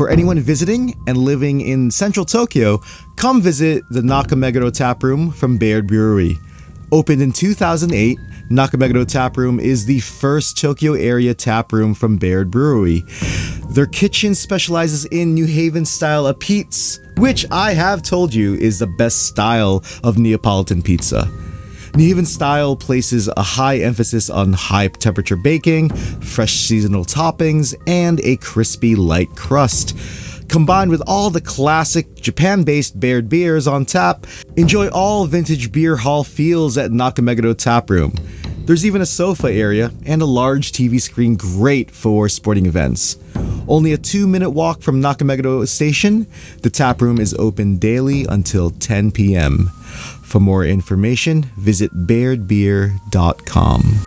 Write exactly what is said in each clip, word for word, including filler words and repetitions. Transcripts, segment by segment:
For anyone visiting and living in central Tokyo, come visit the Nakameguro Tap Room from Baird Brewery. Opened in two thousand eight, Nakameguro Tap Room is the first Tokyo area tap room from Baird Brewery. Their kitchen specializes in New Haven-style apites, which I have told you is the best style of Neapolitan pizza. New Haven style places a high emphasis on high temperature baking, fresh seasonal toppings, and a crispy light crust. Combined with all the classic Japan-based Baird beers on tap, enjoy all vintage beer hall feels at Nakameguro Tap Room. There's even a sofa area and a large T V screen great for sporting events. Only a two-minute walk from Nakameguro Station, the tap room is open daily until ten p.m. For more information, visit baird beer dot com.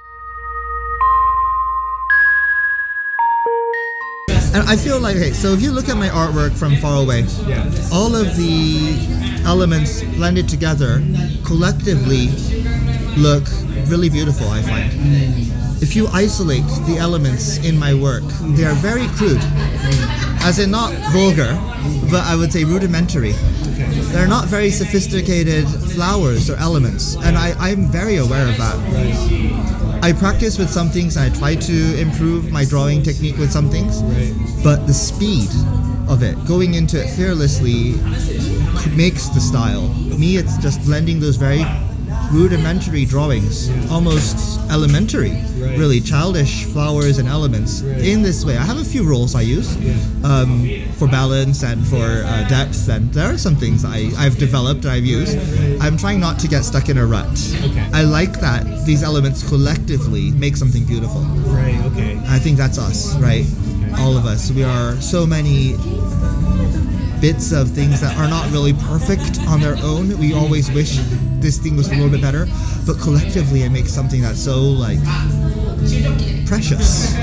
And I feel like, okay, so if you look at my artwork from far away, yeah. all of the elements blended together collectively look really beautiful, I find. If you isolate the elements in my work, they are very crude. As in not vulgar, but I would say rudimentary. They're not very sophisticated flowers or elements, and I, I'm very aware of that. I practice with some things, and I try to improve my drawing technique with some things, but the speed of it, going into it fearlessly, makes the style. Me, it's just blending those very rudimentary drawings, almost elementary, right. really childish flowers and elements right. in this way. I have a few rules I use yeah. um, for balance and for uh, depth, and there are some things I, I've developed, I've used. Right. I'm trying not to get stuck in a rut. Okay. I like that these elements collectively make something beautiful. Right, okay. I think that's us, right? Okay. All of us. We are so many bits of things that are not really perfect on their own. We always wish this thing was a little bit better, but collectively it makes something that's so, like, precious.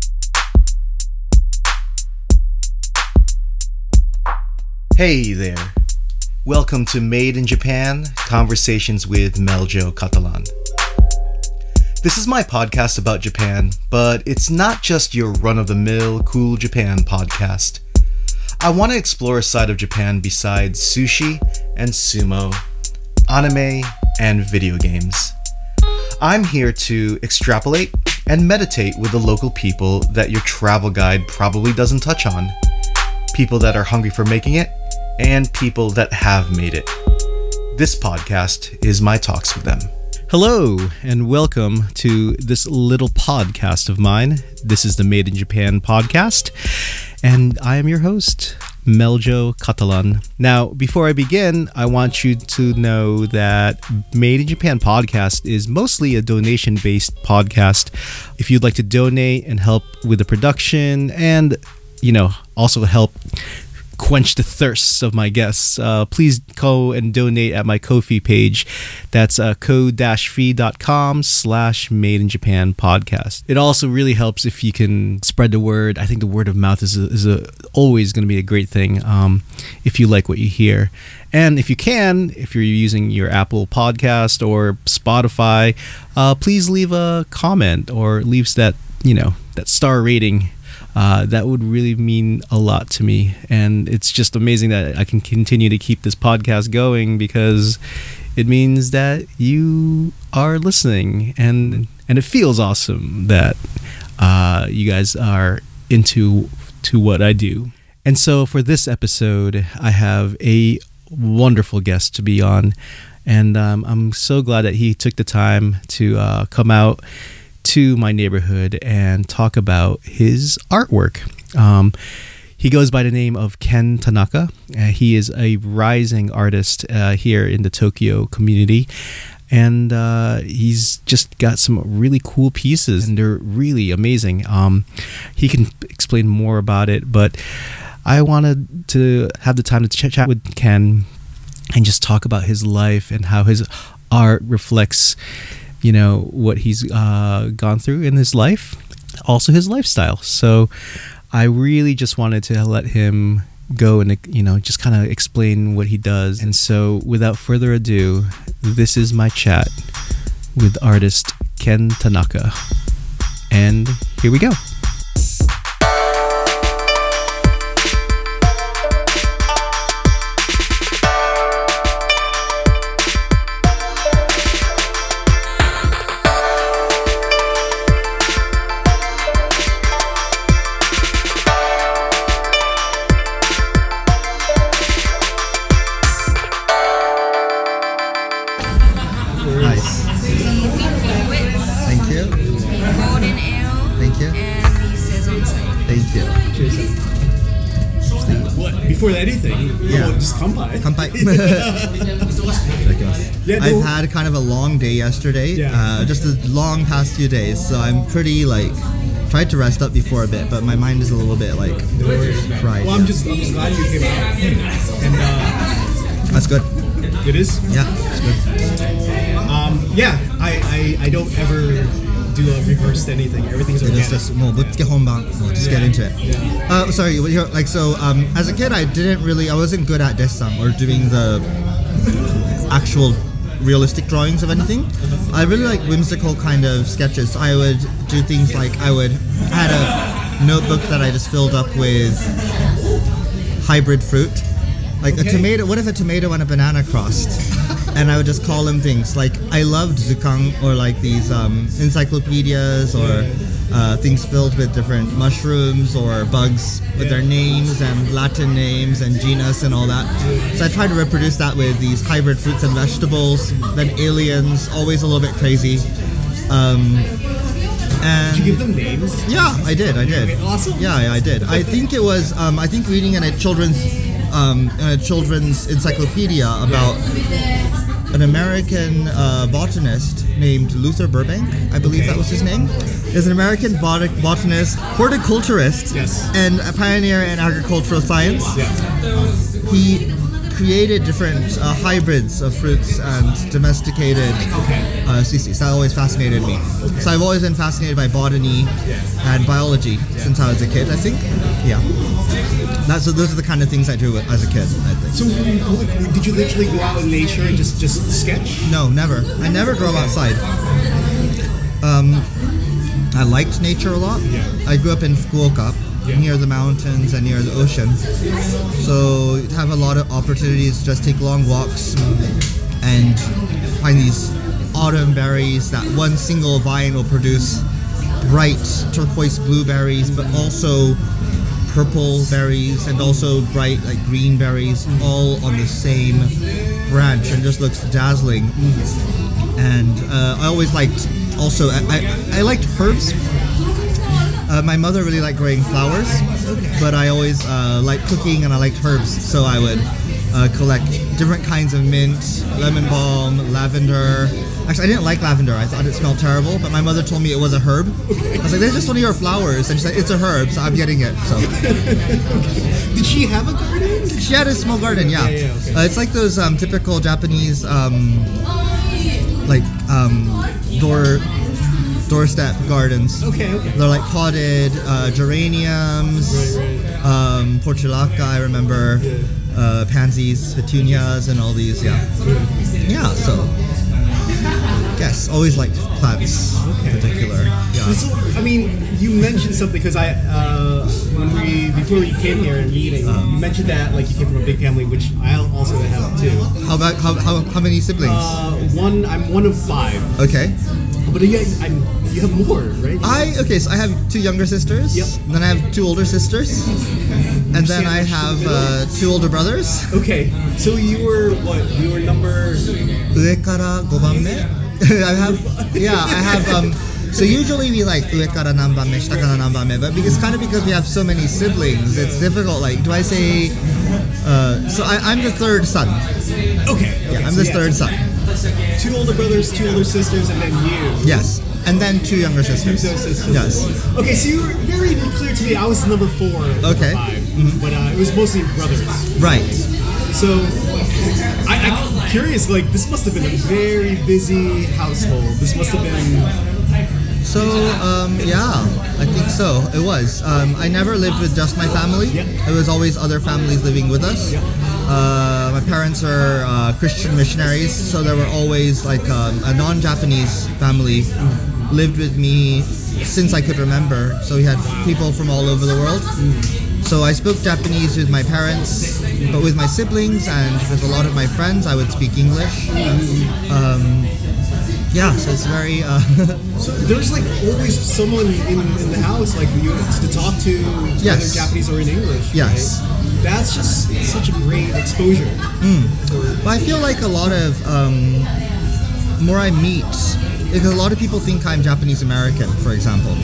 Hey there. Welcome to Made in Japan, Conversations with Meljo Catalan. This is my podcast about Japan, but it's not just your run-of-the-mill cool Japan podcast. I want to explore a side of Japan besides sushi and sumo, anime, and video games. I'm here to extrapolate and meditate with the local people that your travel guide probably doesn't touch on. People that are hungry for making it, and people that have made it. This podcast is my talks with them. Hello, and welcome to this little podcast of mine. This is the Made in Japan podcast, and I am your host, Meljo Catalan. Now, before I begin, I want you to know that Made in Japan podcast is mostly a donation-based podcast. If you'd like to donate and help with the production and, you know, also help quench the thirsts of my guests, uh, please go and donate at my Ko-fi page. That's uh, ko-fi.com slash Made in Japan podcast. It also really helps if you can spread the word. I think the word of mouth is a, is a, always going to be a great thing um, if you like what you hear. And if you can, if you're using your Apple podcast or Spotify, uh, please leave a comment or leave that, you know, that star rating. Uh, that would really mean a lot to me, and it's just amazing that I can continue to keep this podcast going because it means that you are listening, and and it feels awesome that uh, you guys are into to what I do. And so for this episode, I have a wonderful guest to be on, and um, I'm so glad that he took the time to uh, come out to my neighborhood and talk about his artwork. Um, he goes by the name of Ken Tanaka. Uh, he is a rising artist uh, here in the Tokyo community, and uh, he's just got some really cool pieces, and they're really amazing. Um, he can explain more about it, but I wanted to have the time to ch- chat with Ken and just talk about his life and how his art reflects, you know, what he's uh, gone through in his life, also his lifestyle. So I really just wanted to let him go and, you know, just kind of explain what he does. And so without further ado, this is my chat with artist Ken Tanaka. And here we go. before anything, Yeah. well, just come by. Kampai. Yeah, no- I've had kind of a long day yesterday, Yeah. uh, just a long past few days, so I'm pretty like tried to rest up before a bit, but my mind is a little bit like fried. Well, I'm just, I'm just glad you came out. And uh, That's good. it is. Yeah, it's good. Um, yeah, I, I, I don't ever do a reverse anything. Everything's It's organic. just more let's get home back. We'll just get into it. Uh, sorry, what you're- like so. Um, as a kid, I didn't really, I wasn't good at dessam or doing the actual realistic drawings of anything. I really like whimsical kind of sketches. So I would do things like I would I had a notebook that I just filled up with hybrid fruit, like Okay. a tomato. What if a tomato and a banana crossed? And I would just call them things like I loved Zukang or like these um, encyclopedias or uh, things filled with different mushrooms or bugs with their names and Latin names and genus and all that. So I tried to reproduce that with these hybrid fruits and vegetables. Then aliens, always a little bit crazy. Um, and Did you give them names? yeah, I did. I did. Awesome. Yeah, yeah, I did. I think it was. Um, I think reading in a children's, um, in a children's encyclopedia about an American uh, botanist named Luther Burbank. I believe Okay. that was his name. Is an American bot- botanist, horticulturist, Yes. and a pioneer in agricultural science. Yeah. He created different uh, hybrids of fruits and domesticated uh, species. That always fascinated me. So I've always been fascinated by botany and biology since I was a kid, I think. Yeah. That's, so those are the kind of things I do as a kid, I think. So, did you literally go out in nature and just, just sketch? No, never. I never drove outside. Um, I liked nature a lot. Yeah. I grew up in Fukuoka, Yeah. near the mountains and near the ocean. So you'd have a lot of opportunities to just take long walks and find these autumn berries that one single vine will produce bright turquoise blueberries, but also purple berries and also bright like green berries all on the same branch and just looks dazzling. And uh, I always liked also I, I, I liked herbs. Uh, my mother really liked growing flowers, but I always uh, liked cooking and I liked herbs, so I would uh, collect different kinds of mint, lemon balm, lavender. Actually, I didn't like lavender. I thought it smelled terrible, but my mother told me it was a herb. I was like, "That's just one of your flowers," and she said, "It's a herb, so I'm getting it." So Did she have a garden? she had a small garden, yeah. Yeah, yeah, okay. Uh, it's like those um, typical Japanese, um, like um, door doorstep gardens. Okay, okay. They're like potted uh, geraniums, Right, right. um, portulaca, I remember, uh, pansies, petunias, and all these. Yeah, yeah. So, yes, always liked plants in particular. Yeah. So, I mean, you mentioned something because I, uh, when we before you came here and meeting, you mentioned that like you came from a big family, which I also have too. How about how how, how many siblings? Uh, one, I'm one of five, Okay. but yeah, I'm, you have more, right? I okay, so I have two younger sisters. Yep. Then I have two older sisters, and then I have uh, two older brothers. Okay, so you were what? You were number. 上からごばんめ I have yeah I have um so usually we like 上から何番目下から何番目 but because kind of because we have so many siblings it's difficult like do I say uh, so I, I'm the third son Okay. yeah okay, I'm so the yeah, third son Two older brothers, two older sisters, and then you. yes and then two younger Two sisters sisters. yes Okay, so you were very clear to me. I was number four. Number Okay. Five, but uh, it was mostly brothers. right So, I, I'm curious. Like, this must have been a very busy household. This must have been. So, um, yeah, I think so. It was. Um, I never lived with just my family. Yep. It was always other families living with us. Yep. Uh, my parents are uh, Christian missionaries, so there were always like um, a non-Japanese family lived with me since I could remember. So we had people from all over the world. So I spoke Japanese with my parents, but with my siblings and with a lot of my friends, I would speak English. Um, yeah, so it's very. Uh, So there's like always someone in, in the house like you to talk to, Yes. whether Japanese or in English. Yes. right? That's just such a great exposure. But I feel like a lot of um, more I meet because a lot of people think I'm Japanese American, for example.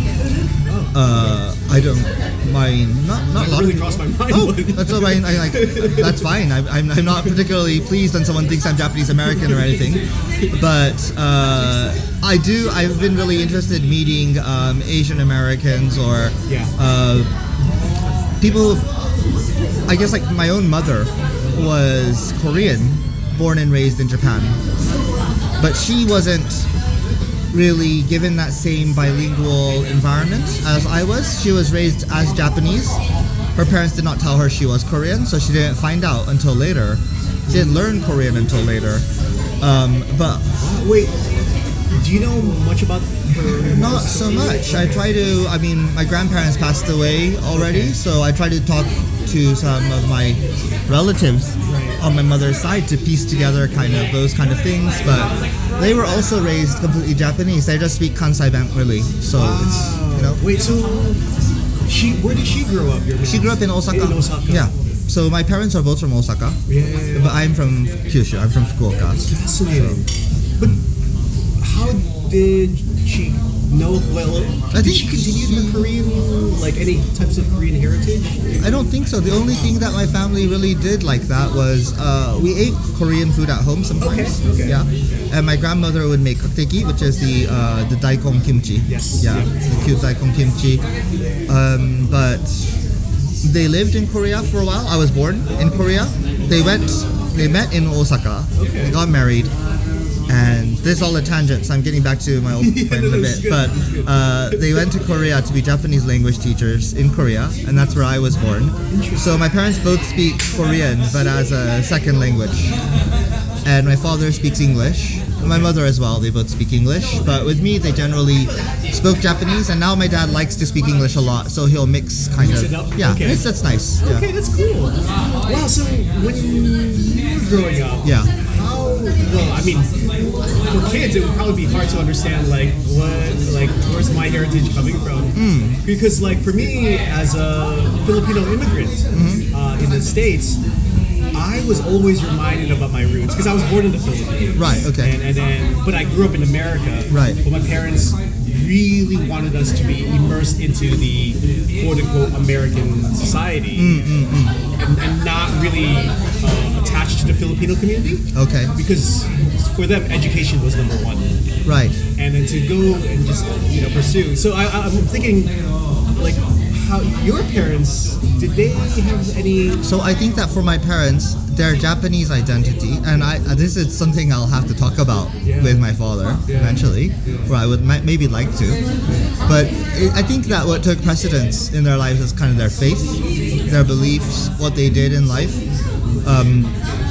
Uh, I don't. My not not a lot really of crossed my mind. Oh, that's all right. I, like that's fine. I, I'm I'm not particularly pleased when someone thinks I'm Japanese American or anything, but uh, I do. I've been really interested in meeting um, Asian Americans or Yeah. uh, people. who've- I guess like my own mother was Korean, born and raised in Japan, but she wasn't really given that same bilingual environment as I was. She was raised as Japanese. Her parents did not tell her she was Korean, so she didn't find out until later. She didn't learn Korean until later. Um, but Wait, do you know much about her? not so much. I try to, I mean, my grandparents passed away already, so I try to talk to some of my relatives on my mother's side to piece together kind of those kind of things, but they were also raised completely Japanese. They just speak Kansai Ben really, so it's, you know. Wait, so she where did she grow up? Your mom? She grew up in Osaka. In Osaka. Yeah. So my parents are both from Osaka, Yeah, yeah, yeah. but I'm from Kyushu. I'm from Fukuoka. Fascinating. But how did she know? Well, I did think she continue her Korean, like any types of Korean heritage? I don't think so. The only thing that my family really did like that was uh, we ate Korean food at home sometimes. Okay, okay. Yeah. And my grandmother would make kakteki, which is the uh, the daikon kimchi. Yes. Yeah. Yeah. The cute daikon kimchi. Um, but they lived in Korea for a while. I was born in Korea. They went. They met in Osaka. Okay. They got married. And this is all a tangent, so I'm getting back to my old point in a that's bit. good, But that's good. uh, they went to Korea to be Japanese language teachers in Korea, and that's where I was born. So my parents both speak Korean, but as a second language. And my father speaks English. My mother as well, they both speak English. But with me, they generally spoke Japanese, and now my dad likes to speak English a lot, so he'll mix kind Mix of. it up? Yeah, Okay. it's, that's nice. Yeah. Okay, that's cool. Wow. So when you were growing up, Yeah. how? Well, I mean, for kids, it would probably be hard to understand like what, like where's my heritage coming from? Hmm. Because like for me, as a Filipino immigrant Mm-hmm. uh, in the States, I was always reminded about my roots because I was born in the Philippines. Right, okay. And, and then, but I grew up in America. Right. But my parents really wanted us to be immersed into the quote unquote American society Mm, and, and not really uh, attached to the Filipino community Okay, because for them education was number one, right. and then to go and just you know pursue. So I, I'm thinking like how your parents did they have any? So I think that for my parents, their Japanese identity, and I uh, this is something I'll have to talk about Yeah. with my father eventually, or I would might, maybe like to. But it, I think that what took precedence in their lives is kind of their faith, their beliefs, what they did in life. Um,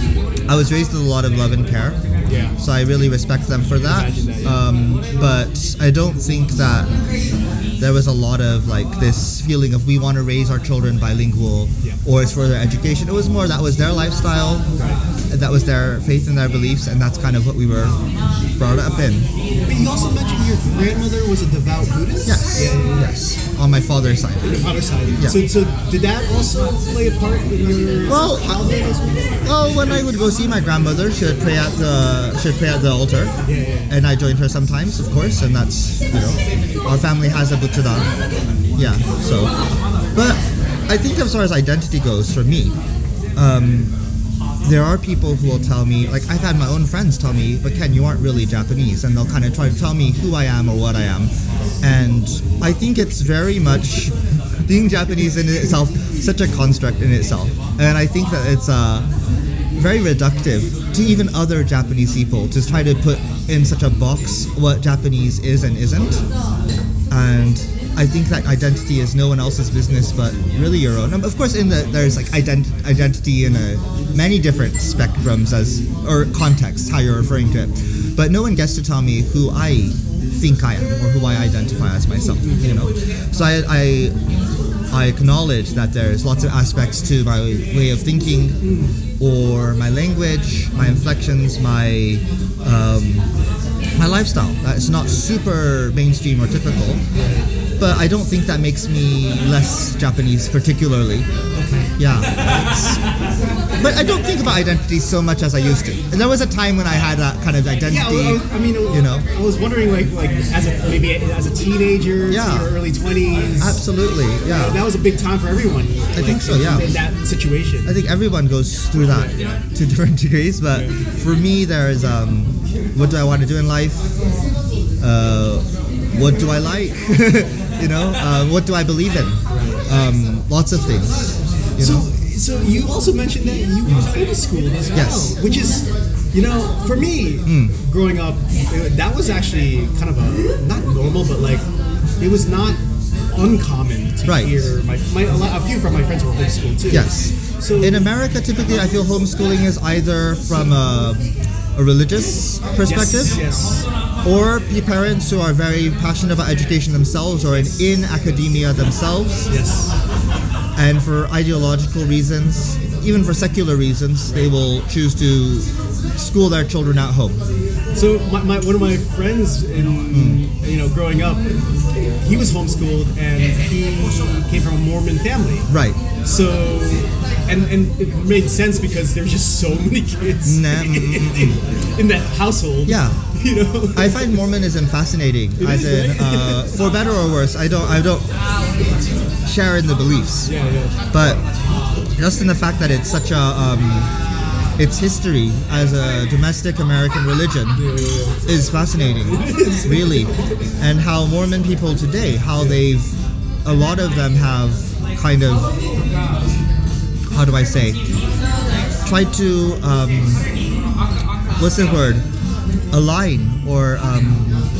I was raised with a lot of love and care, Yeah. so I really respect them for that. Imagine that, yeah. Um, but I don't think that there was a lot of like this feeling of we want to raise our children bilingual Yeah. or it's for their education. It was more that was their lifestyle, that was their faith and their beliefs, and that's kind of what we were brought up in. But you also mentioned your grandmother was a devout Buddhist. Yes, Yeah, yeah, yeah. yes, on my father's side. Your father's side. Yeah. So, so did that also play a part in your Well, childhood as well? Well, when I would go see my grandmother, she would pray at the she would pray at the altar, Yeah, yeah. and I joined her sometimes, of course, and that's you know, our family has a butsudan, yeah. So, but I think as far as identity goes, for me, um, there are people who will tell me, like I've had my own friends tell me, but Ken, you aren't really Japanese, and they'll kind of try to tell me who I am or what I am, and I think it's very much being Japanese in itself such a construct in itself, and I think that it's uh, very reductive to even other Japanese people to try to put in such a box what Japanese is and isn't, and I think that identity is no one else's business but really your own. Um, of course, in the there's like ident- identity in a, many different spectrums as or contexts how you're referring to it, but no one gets to tell me who I think I am or who I identify as myself. You know, so I. I I acknowledge that there's lots of aspects to my way of thinking or my language, my inflections, my um, my lifestyle. That's not super mainstream or typical, but I don't think that makes me less Japanese particularly. Yeah. It's- but I don't think about identity so much as I used to. And there was a time when I had that kind of identity. Yeah, I, I mean, you know, I was wondering, like, like as a maybe as a teenager, Yeah. to your early twenties. absolutely. Yeah. That was a big time for everyone. I think so, yeah. In that situation. I think everyone goes through that to different degrees, but for me, there's um, what do I want to do in life? Uh, what do I like? you know, uh, what do I believe in? Um, lots of things. You So, know? so you also mentioned that you were homeschooled as well, Yes. which is, you know, for me, growing up, it- that was actually kind of a not normal, but like it was not uncommon to Right. hear my, my a, lot, a few from my friends were homeschooled too. Yes. So In America, typically, I feel homeschooling is either from a, a religious perspective, yes, yes. or the parents who are very passionate about education themselves or in, in academia themselves. Yes. And for ideological reasons, even for secular reasons, they will choose to school their children at home. So my, my one of my friends in you know growing up, he was homeschooled and he came from a Mormon family. Right. So and and it made sense because there were just so many kids Nah, in, in, in that household. Yeah. You know. I find Mormonism fascinating, as is, in, right? uh, for better or worse. I don't, I don't share in the beliefs, Yeah, yeah. but just in the fact that it's such a, um, its history as a domestic American religion is fascinating, really, and how Mormon people today, how they've, a lot of them have kind of, how do I say, tried to, um, what's the word? Align or um,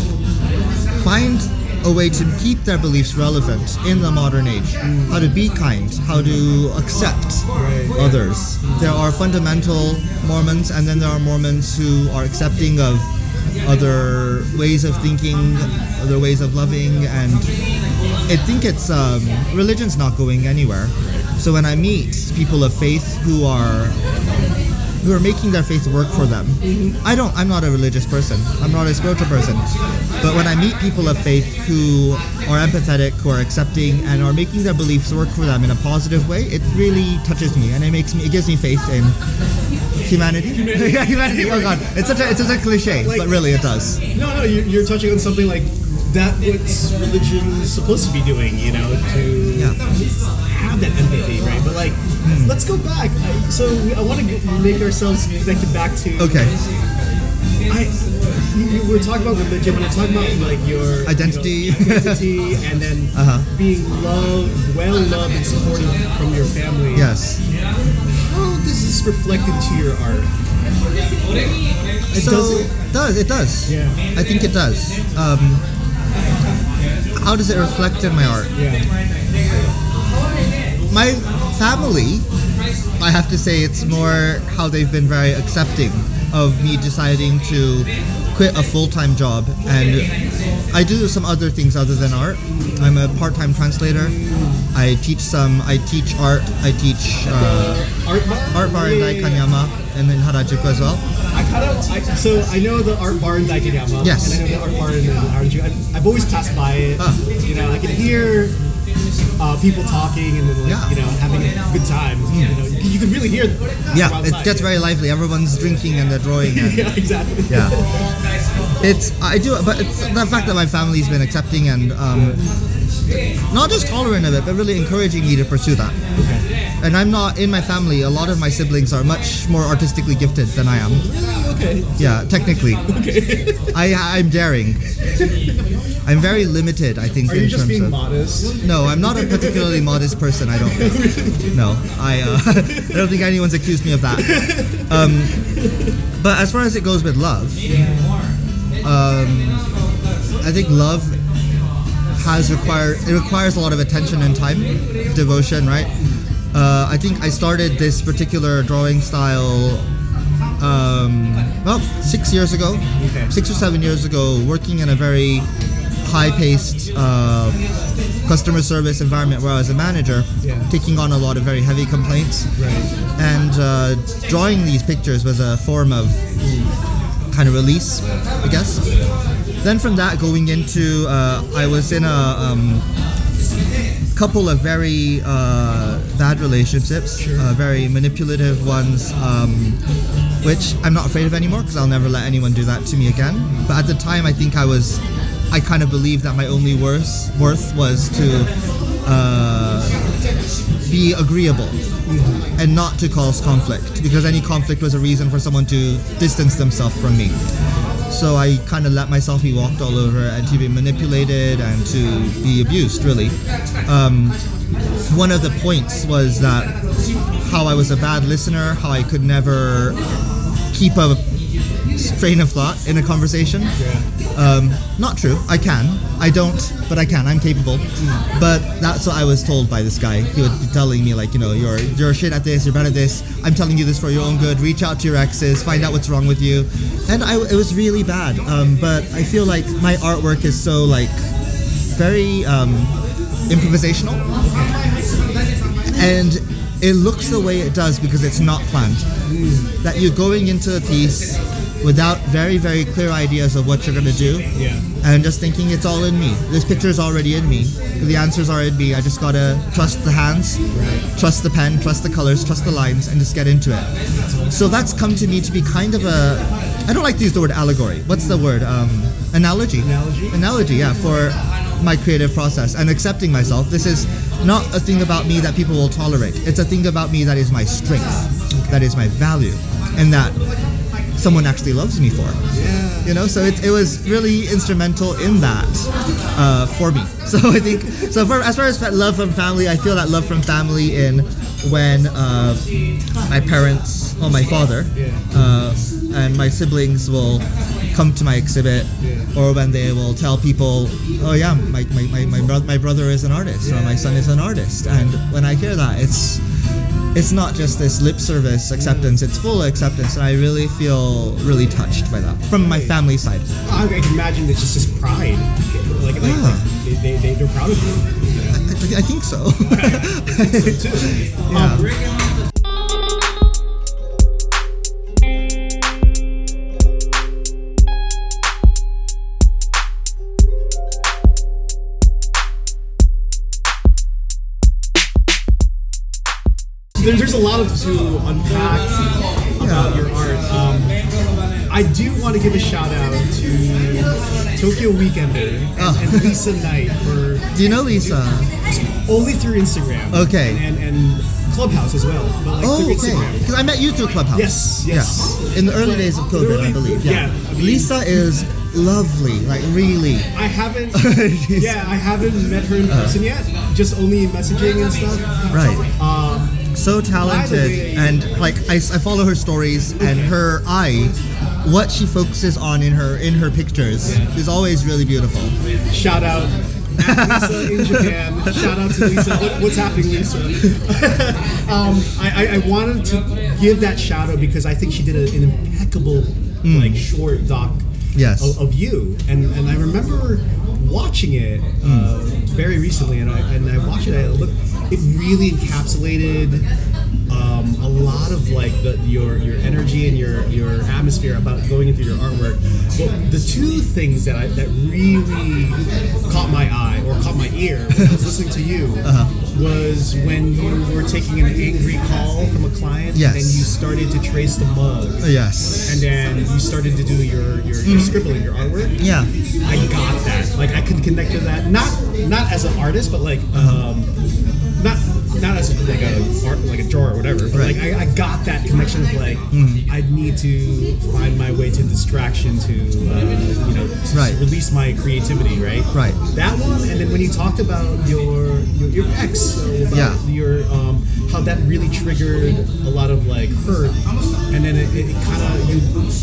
find a way to keep their beliefs relevant in the modern age. How to be kind, how to accept others. There are fundamental Mormons, and then there are Mormons who are accepting of other ways of thinking, other ways of loving, and I think it's um, religion's not going anywhere. So when I meet people of faith who are who are making their faith work for them. I don't, I'm not a religious person. I'm not a spiritual person. But when I meet people of faith who are empathetic, who are accepting, and are making their beliefs work for them in a positive way, it really touches me, and it makes me, it gives me faith in humanity. Yeah, humanity. Oh God, it's such a, it's such a cliche, Like- but really it does. No, no, you're, you're touching on something like that. What's religion is supposed to be doing? You know, to Yeah. have that empathy, right? But like, let's go back. I- So we- I want to make ourselves connected back to. Okay. I, you, you were talking about religion when you're talking about like your Identity. you know, identity, and then Uh-huh. being loved, well loved, and supported from your family. Yes. How does this reflect into your art? It So- does. It does. It does. Yeah. I think it does. Um, how does it reflect in my art? Yeah. My family, I have to say, it's more how they've been very accepting of me deciding to quit a full-time job, and I do some other things other than art. I'm a part-time translator. I teach some. I teach art. I teach uh, Art bar. art bar in Yeah, yeah, yeah. Daikanyama and in Harajuku as well. I kind of, I, so I know the art bar in Daikanyama. Yes. And I know the art bar in uh, Harajuku. I've, I've always passed by it. Ah. You know, I can hear uh, people talking and then like, Yeah. you know, having a good time. You know, you, can- you can really hear them. Yeah, from it outside. gets very lively. Everyone's drinking and they're drawing. And, Yeah, exactly. yeah, it's I do, but it's the fact that my family's been accepting and um, not just tolerant of it, but really encouraging me to pursue that. And I'm not in my family. A lot of my siblings are much more artistically gifted than I am. Okay. Yeah, technically. Okay. I I'm daring. I'm very limited, I think, Are in you just terms being of. modest? No, I'm not a particularly modest person. I don't think. No, I uh, I don't think anyone's accused me of that. Um, but as far as it goes with love, um, I think love has required it requires a lot of attention and time, devotion, right? Uh, I think I started this particular drawing style um, well six years ago, Okay. six or seven years ago, working in a very high-paced uh, customer service environment where I was a manager, Yeah. taking on a lot of very heavy complaints, Right. and uh, drawing these pictures was a form of kind of release, I guess. Then from that, going into, uh, I was in a um, couple of very uh, bad relationships, uh, very manipulative ones, um, which I'm not afraid of anymore because I'll never let anyone do that to me again. But at the time, I think I was, I kind of believed that my only worth, worth was to uh, be agreeable and not to cause conflict, because any conflict was a reason for someone to distance themselves from me. So I kind of let myself be walked all over and to be manipulated and to be abused, really. Um, one of the points was that how I was a bad listener, how I could never keep a train of thought in a conversation. Um, not true. I can. I don't, but I can. I'm capable. But that's what I was told by this guy. He would be telling me, like, you know, you're you're shit at this, you're bad at this. I'm telling you this for your own good. Reach out to your exes, find out what's wrong with you. And I, it was really bad. Um, but I feel like my artwork is so, like, very um, improvisational. And it looks the way it does because it's not planned. That you're going into a piece without very, very clear ideas of what you're going to do. Yeah. And just thinking it's all in me. This picture is already in me. The answers are in me. I just got to trust the hands, right. trust the pen, trust the colors, trust the lines, and just get into it. So that's come to me to be kind of a, I don't like to use the word allegory. What's the word? Um, analogy. Analogy? Analogy, yeah, for my creative process and accepting myself. This is not a thing about me that people will tolerate. It's a thing about me that is my strength, that is my value, and that someone actually loves me for. Yeah. You know, so it, it was really instrumental in that uh, for me. So I think, so for, as far as love from family, I feel that love from family in when uh, my parents, or my father, uh, and my siblings will come to my exhibit, or when they will tell people, oh yeah, my my, my, my, bro- my brother is an artist, or my son is an artist. And when I hear that, it's it's not just this lip service acceptance, it's full acceptance, and I really feel really touched by that from my family side. I can imagine it's just this pride. Like, like, Yeah. like they, they, they, they're proud of you. I, I think so. I think so too. Yeah. Um, There, there's a lot of to unpack about your art. Um, I do want to give a shout out to Tokyo Weekender and, Oh. and Lisa Knight for Do you know Lisa? only through Instagram. Okay. And, and Clubhouse as well. But like Oh, through okay. Instagram. Because I met you through Clubhouse. Yes, yes. Yeah. In the early days of COVID, Really? I believe. Yeah. Yeah, I mean- Lisa is lovely, like really. I haven't. yeah, I haven't met her in person yet. Just only messaging and stuff. Right. Um, So talented, way- and like I, I follow her stories, and her eye, what she focuses on in her in her pictures is always really beautiful. Shout out at Lisa in Japan. Shout out to Lisa. What, what's happening, Lisa? um, I, I, I wanted to give that shout out because I think she did a, an impeccable like short doc Yes. of, of you, and and I remember watching it uh, very recently, and I and I watched it. I looked, it really encapsulated um, a lot of like the, your your energy and your your atmosphere about going into your artwork. But the two things that I that really caught my eye or caught my ear when I was listening to you Uh-huh. was when you were taking an angry call from a client, Yes. and you started to trace the mug. Yes. And then you started to do your, your, your scribbling, your artwork. Yeah. I got that. Like I could connect to that. Not not as an artist, but like um, not not as like a art, like a drawer or whatever. But Right. like I, I got that connection of like I need to find my way to distraction to uh, you know to Right. release my creativity. Right. Right. That one, and then when you talked about your your, your ex, so about Yeah. your um, how that really triggered a lot of like hurt, and then it, it, it kind of you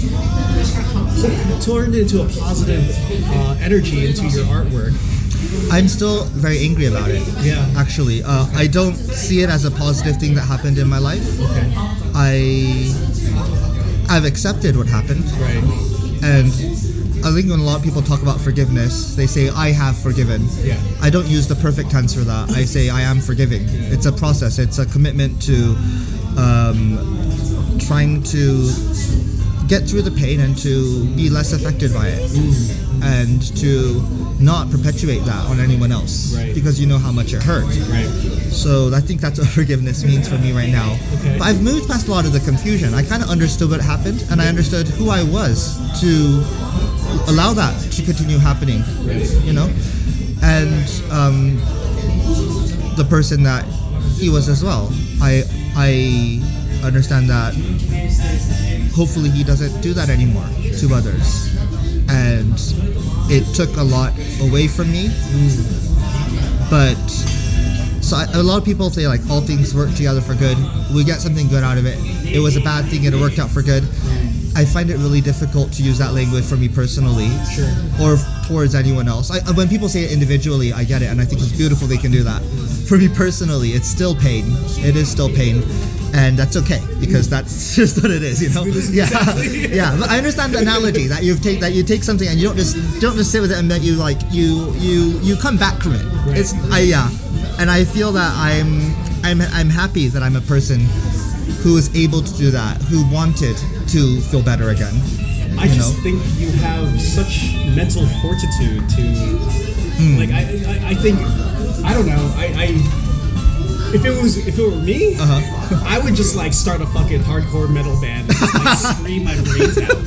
turned into a positive uh, energy into your artwork. I'm still very angry about it. Yeah. Actually, uh, I don't see it as a positive thing that happened in my life. Okay. I I've accepted what happened, Right. and I think when a lot of people talk about forgiveness, they say I have forgiven. Yeah. I don't use the perfect tense for that. I say I am forgiving. It's a process. It's a commitment to um, trying to get through the pain and to be less affected by it, and to not perpetuate that on anyone else, Right. because you know how much it hurt. Right. So I think that's what forgiveness means for me right now. Okay. But I've moved past a lot of the confusion. I kind of understood what happened, and I understood who I was to allow that to continue happening. You know, and um, the person that he was as well. I I understand that. Hopefully, he doesn't do that anymore to others, and it took a lot away from me. But so I, a lot of people say like all things work together for good. We get something good out of it. It was a bad thing and it worked out for good. I find it really difficult to use that language for me personally, Sure. or towards anyone else. I, when people say it individually, I get it, and I think it's beautiful they can do that. For me personally, it's still pain. It is still pain, and that's okay because that's just what it is, you know. Yeah, yeah. But I understand the analogy that you take that you take something and you don't just don't just sit with it and that you like you you you come back from it. Right. It's I yeah, and I feel that I'm I'm I'm happy that I'm a person who was able to do that, who wanted to feel better again. I you just know? think you have such mental fortitude to, Hmm. like, I, I, I think, I don't know, I, I, if it was, if it were me, Uh-huh. I would just like start a fucking hardcore metal band and just like scream my brains out.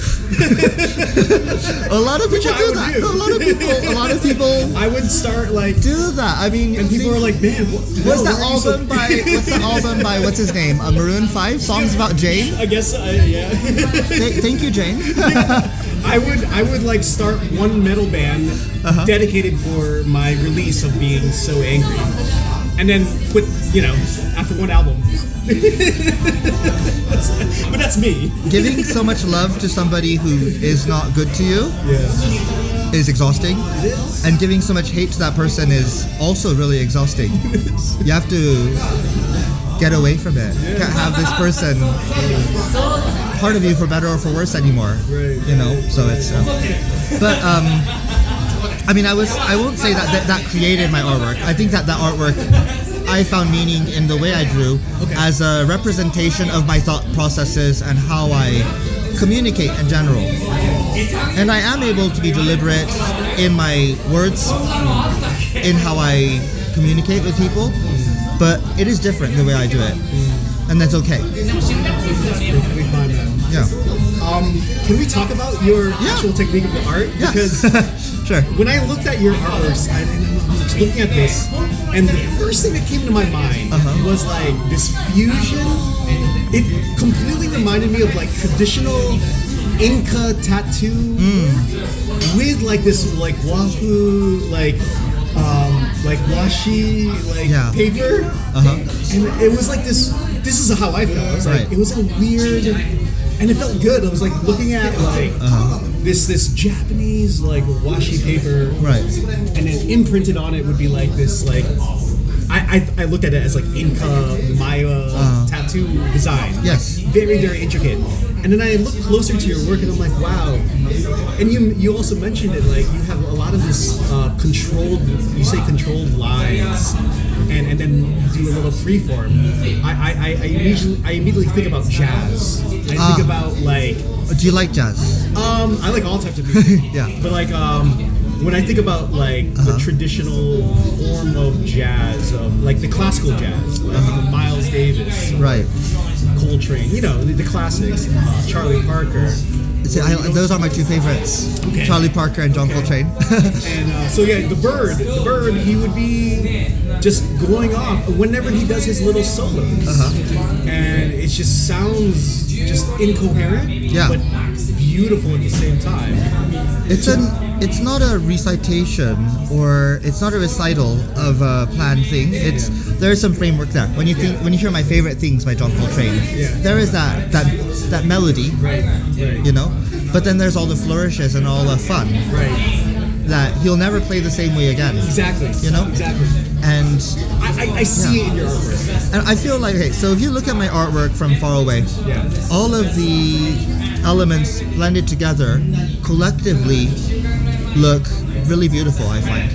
A lot of Which people I do would that. do. A lot of people. A lot of people I would start like, do that. I mean, and people think- are like, man, what, what's no, that why are you so-" album by? What's the album by? What's his name? Uh, Maroon Five. Songs about Jane. I guess, uh, yeah. Th- thank you, Jane. I would I would like start one metal band Uh-huh. dedicated for my release of being so angry, and then quit. You know, after one album. That's- but that's me. Giving so much love to somebody who is not good to you Yeah. is exhausting, and giving so much hate to that person is also really exhausting. You have to get away from it. You can't have this person part of you for better or for worse anymore. Right. You know, so it's. Uh, but um, I mean, I was. I won't say that, that that created my artwork. I think that that artwork, I found meaning in the way I drew as a representation of my thought processes and how I communicate in general. And I am able to be deliberate in my words, in how I communicate with people, but it is different the way I do it, and that's okay. Perfectly fine, man. Yeah. Um, can we talk about your Yeah. actual technique of the art? Yes. Because Sure. when I looked at your artworks, I, and I'm just looking at this, and the first thing that came to my mind Uh-huh. was like this fusion. It completely reminded me of like traditional Inca tattoo Mm. with like this like wahoo like um like washi like Yeah. paper, Uh-huh. and it was like this. This is how I felt. I was like, Right. it was a weird, and it felt good. I was like looking at like Uh-huh. this this Japanese like washi paper, Right. and then imprinted on it would be like this like. I, I, I looked at it as like Inca Maya tattoo design. Yes. Very, very intricate. And then I looked closer to your work and I'm like, wow. And you you also mentioned it, like you have a lot of this uh, controlled, you say controlled lines, and, and then do a little freeform. I, I, I, I, immediately, I immediately think about jazz. I Ah. think about like, Do you like jazz? um, I like all types of music. Yeah. But like, um, when I think about like the traditional form of jazz, um, like the classical jazz, like Miles Davis, Right. Coltrane, you know, the, the classics, uh, Charlie Parker. See, I, those are my two favorites. Okay. Charlie Parker and John Coltrane. And uh, so yeah, the bird, the bird, he would be just going off whenever he does his little solos, Uh-huh. and it just sounds just incoherent, Yeah. but beautiful at the same time. It's an it's not a recitation or it's not a recital of a planned thing. It's there is some framework there. When you think when you hear my favorite things by John Coltrane, Yeah. there is that that that melody, Right, right, you know. But then there's all the flourishes and all the fun right. that he'll never play the same way again. Exactly. You know? Exactly. And I, I, I see it in your artwork. and I feel like okay, so if you look at my artwork from far away, Yeah. all of the elements blended together collectively look really beautiful, I find.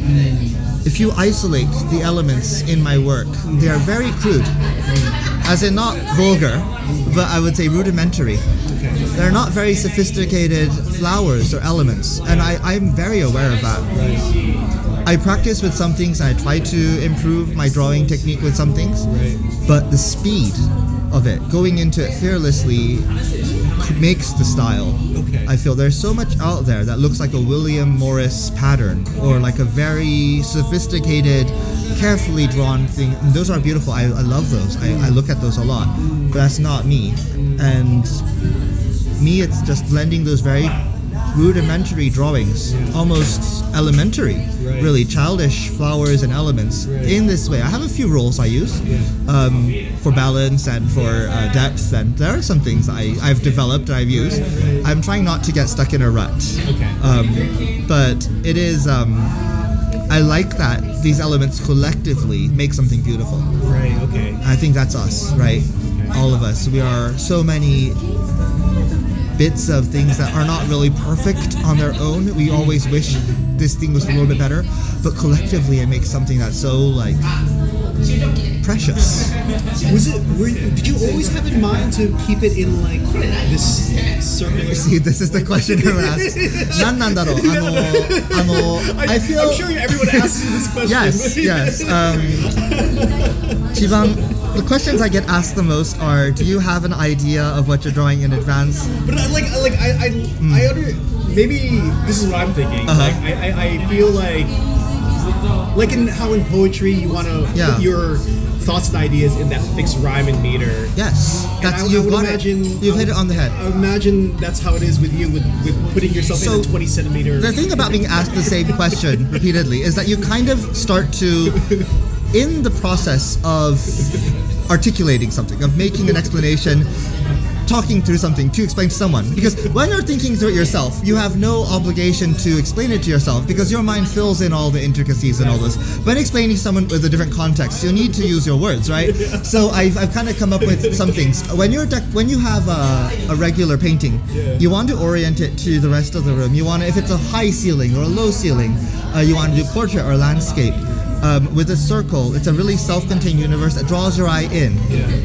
If you isolate the elements in my work, they are very crude. As in not vulgar, but I would say rudimentary. they're not very sophisticated flowers or elements, and I, I'm very aware of that. I practice with some things, and I try to improve my drawing technique with some things, but the speed of it, going into it fearlessly, makes the style. Okay. I feel there's so much out there that looks like a William Morris pattern, or like a very sophisticated, carefully drawn thing. And those are beautiful. I, I love those. I, I look at those a lot. But that's not me. And me, it's just blending those very rudimentary drawings, almost elementary, Right. really childish flowers and elements Right. in this way. I have a few rules I use um, for balance and for uh, depth, and there are some things I, I've developed and I've used. I'm trying not to get stuck in a rut. Okay. Um, but it is, um, I like that these elements collectively make something beautiful. Right. Okay. I think that's us, right? All of us. We are so many bits of things that are not really perfect on their own. We always wish this thing was a little bit better, but collectively it makes something that's so like precious. Was it? Were, did you always have in mind to keep it in like this circular? See, this is the question everyone asks. 何なんだろう? あの、あの、I feel. I'm sure everyone asks you this question. Yes, yes. Um, Chiban, the questions I get asked the most are: do you have an idea of what you're drawing in advance? But I, like, like I, I, Mm. I under. Maybe this is what I'm thinking. Uh-huh. Like, I, I, I feel like, like in how in poetry you want to Yeah. put your thoughts and ideas in that fixed rhyme and meter. Yes, that's I- I you've would got imagine- it. You've hit it on the head. I imagine that's how it is with you, with, with putting yourself So, in a twenty centimeter. The thing about being asked the same question repeatedly is that you kind of start to, in the process of articulating something, of making an explanation, talking through something to explain to someone. Because when you're thinking through it yourself, you have no obligation to explain it to yourself because your mind fills in all the intricacies and all this. When explaining to someone with a different context, you need to use your words, right? So I've, I've kind of come up with some things. When you're dec- when you have a, a regular painting, you want to orient it to the rest of the room. You want to, if it's a high ceiling or a low ceiling, uh, you want to do portrait or landscape. Um, with a circle, it's a really self-contained universe that draws your eye in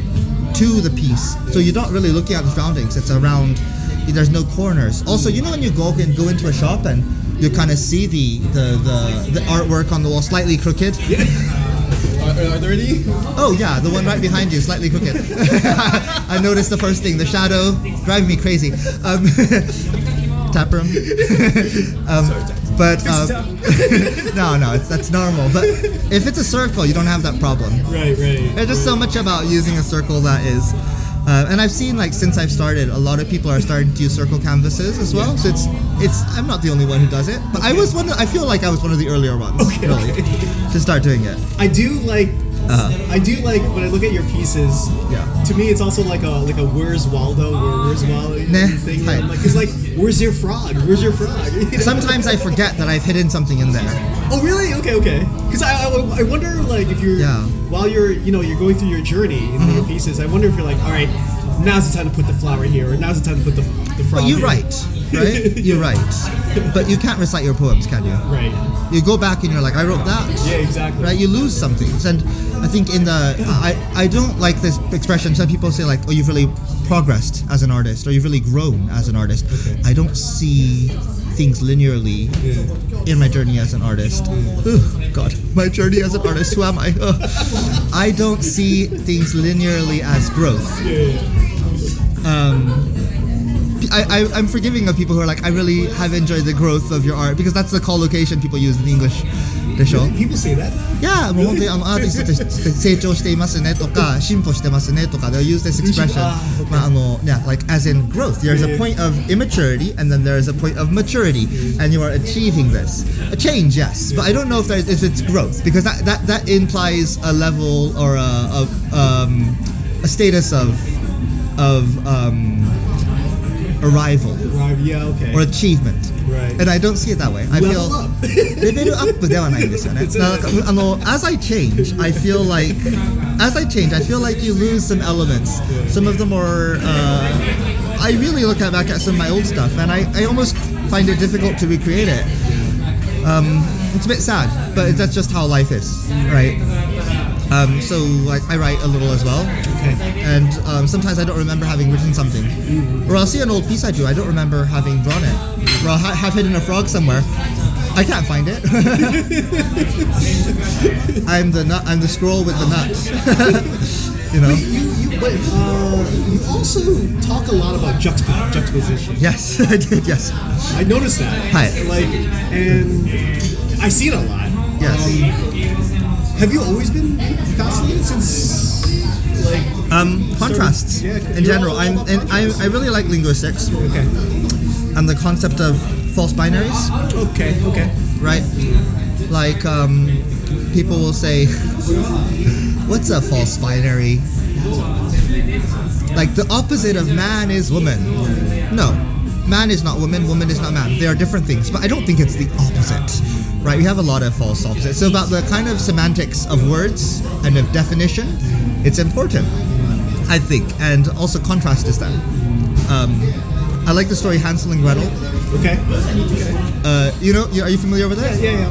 to the piece. So you're not really looking at the surroundings. It's around, there's no corners. Also, you know when you go and go into a shop and you kind of see the, the, the, the artwork on the wall slightly crooked? Are, are there any? Oh yeah, the one right behind you, slightly crooked. I noticed the first thing, the shadow, driving me crazy. Um, tap room. um, but um, no, no, it's, that's normal. But if it's a circle, you don't have that problem. Right, right. There's just so much about using a circle that is, uh, and I've seen like since I've started, a lot of people are starting to use circle canvases as well. So it's it's I'm not the only one who does it, but I was one. Of, I feel like I was one of the earlier ones, Okay, really, okay. to start doing it. I do like. Uh-huh. I do like when I look at your pieces. Yeah. To me, it's also like a like a Where's Waldo or Where's Waldo Nah, thing. Where I'm hi. like, it's like, where's your frog? Where's your frog? You know? Sometimes I forget that I've hidden something in there. Oh really? Okay, okay. Because I, I I wonder like if you're Yeah. while you're you know you're going through your journey in your pieces. I wonder if you're like, all right, now's the time to put the flower here, or now's the time to put the the frog. But you're here. right, right? You're right. But you can't recite your poems, can you? Right. You go back and you're like, I wrote that. Yeah, exactly. Right? You lose something. And I think in the I, I don't like this expression. Some people say like, oh, you've really progressed as an artist, or you've really grown as an artist. Okay. I don't see things linearly Yeah. in my journey as an artist. Ugh, God, my journey as an artist. Who am I? Ugh. I don't see things linearly as growth. Um, I, I, I'm forgiving of people who are like, I really have enjoyed the growth of your art, because that's the collocation people use in English. Deしょ? People say that. Yeah, もう本当にあのアーティストとして成長していますねとか進歩してますねとか they'll use this expression. Ah, okay. まああの yeah, like as in growth. There's a point of immaturity and then there's a point of maturity, and you are achieving this. A change, yes, but I don't know if there's if it's growth, because that that, that implies a level or a a, um, a status of of um, arrival Right. Yeah. Okay. or achievement. Right. And I don't see it that way. I Level feel up. レベルアップではないんですよね。なんかあの as I change, I feel like as I change, I feel like you lose some elements. Some of the more uh, I really look at back at some of my old stuff, and I, I almost find it difficult to recreate it. Um, it's a bit sad, but that's just how life is, right? Um, so like I write a little as well, Okay. and um, sometimes I don't remember having written something, or I'll see an old piece I drew. I don't remember having drawn it, or I'll ha- have hidden a frog somewhere. I can't find it. I'm the nut. I'm the scroll with the nuts. You know. You, you, but uh, you also talk a lot about juxtap- juxtaposition. Yes, I did. Yes. I noticed that. Hi. Like, and I see it a lot. Yes. Um, have you always been fascinated since, like, Um, contrasts Yeah, in you're general. all I'm about and I, I really like linguistics okay, and the concept of false binaries. okay, okay. Right? Like, um, people will say, what's a false binary? Like, the opposite of man is woman. No. Man is not woman, woman is not man. They are different things, but I don't think it's the opposite. Right? We have a lot of false opposites. So about the kind of semantics of words and of definition, it's important, I think. And also contrast is that. Um, I like the story Hansel and Gretel. Okay. Uh, you know, you- are you familiar with it? Yeah,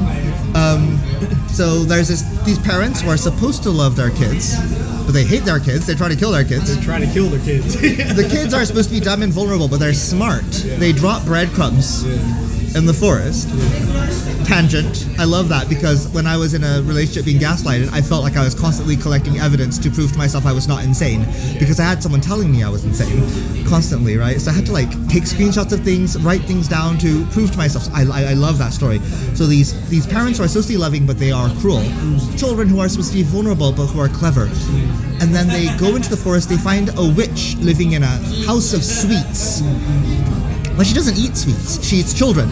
yeah. So there's this, these parents who are supposed to love their kids, but they hate their kids. They try to kill their kids. They're trying to kill their kids. The kids are supposed to be dumb and vulnerable, but they're smart. They drop breadcrumbs in the forest. Tangent. I love that because when I was in a relationship being gaslighted, I felt like I was constantly collecting evidence to prove to myself I was not insane because I had someone telling me I was insane constantly, right? So I had to like take screenshots of things, write things down to prove to myself. I, I, I love that story. So these these parents are supposed to be loving, but they are cruel. Children who are supposed to be vulnerable, but who are clever. And then they go into the forest. They find a witch living in a house of sweets. But she doesn't eat sweets. She eats children.